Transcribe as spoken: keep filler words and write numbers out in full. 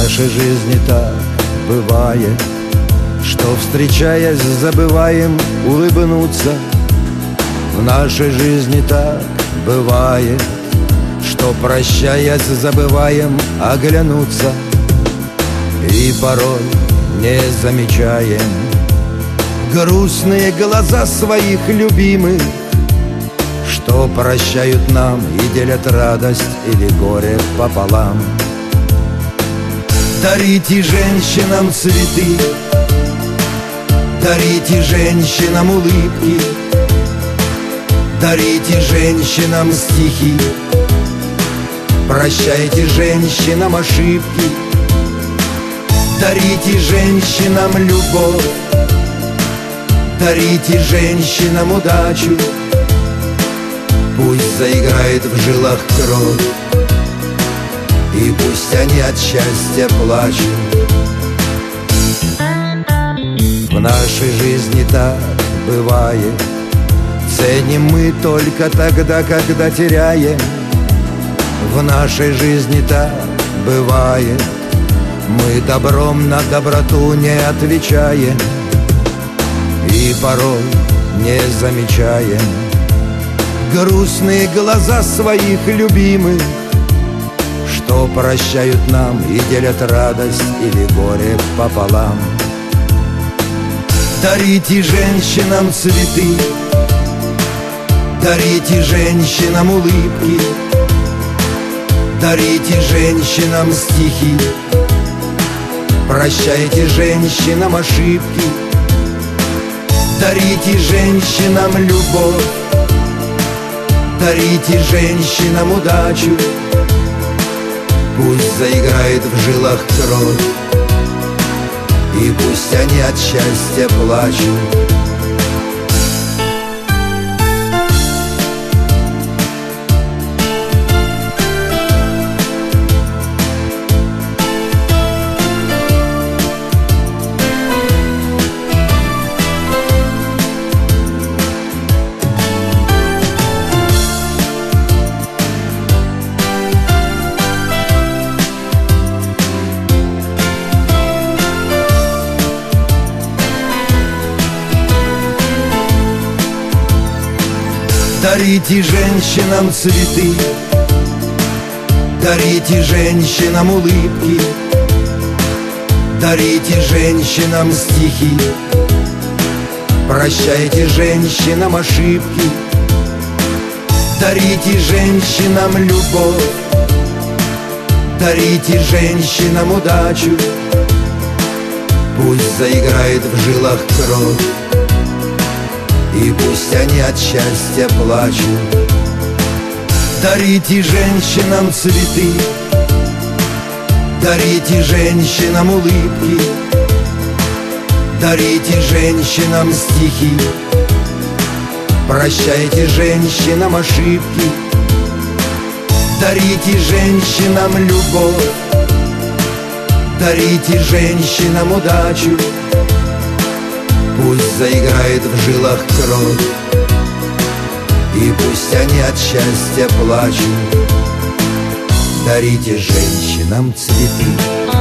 нашей жизни так бывает, что, встречаясь, забываем улыбнуться. В нашей жизни так бывает, что, прощаясь, забываем оглянуться. И порой не замечаем грустные глаза своих любимых, что прощают нам и делят радость или горе пополам. Дарите женщинам цветы, дарите женщинам улыбки, дарите женщинам стихи, прощайте женщинам ошибки, дарите женщинам любовь, дарите женщинам удачу. Пусть заиграет в жилах кровь, и пусть они от счастья плачут. В нашей жизни так бывает, ценим мы только тогда, когда теряем. В нашей жизни так бывает, мы добром на доброту не отвечаем. И порой не замечаем грустные глаза своих любимых, что прощают нам и делят радость или горе пополам. Дарите женщинам цветы, дарите женщинам улыбки, дарите женщинам стихи, прощайте женщинам ошибки, дарите женщинам любовь, дарите женщинам удачу. Пусть заиграет в жилах кровь, и пусть они от счастья плачут. Дарите женщинам цветы, дарите женщинам улыбки, дарите женщинам стихи, прощайте женщинам ошибки, дарите женщинам любовь, дарите женщинам удачу. Пусть заиграет в жилах кровь, и пусть они от счастья плачут. Дарите женщинам цветы, дарите женщинам улыбки, дарите женщинам стихи, прощайте женщинам ошибки, дарите женщинам любовь, дарите женщинам удачу. Пусть заиграет в жилах кровь, и пусть они от счастья плачут. Дарите женщинам цветы.